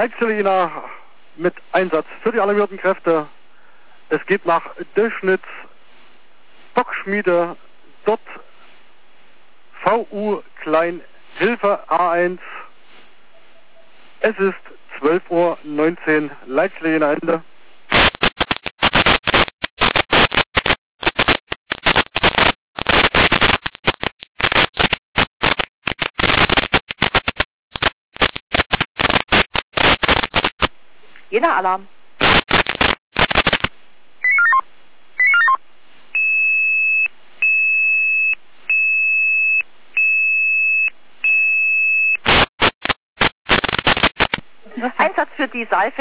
Leitselina mit Einsatz für die alarmierten Kräfte. Es geht nach Döschnitz, Bockschmiede, dort VU Klein Hilfe A1. Es ist 12:19 Uhr, Leitselina Ende. Jena Alarm. Einsatz für die Saalfeld.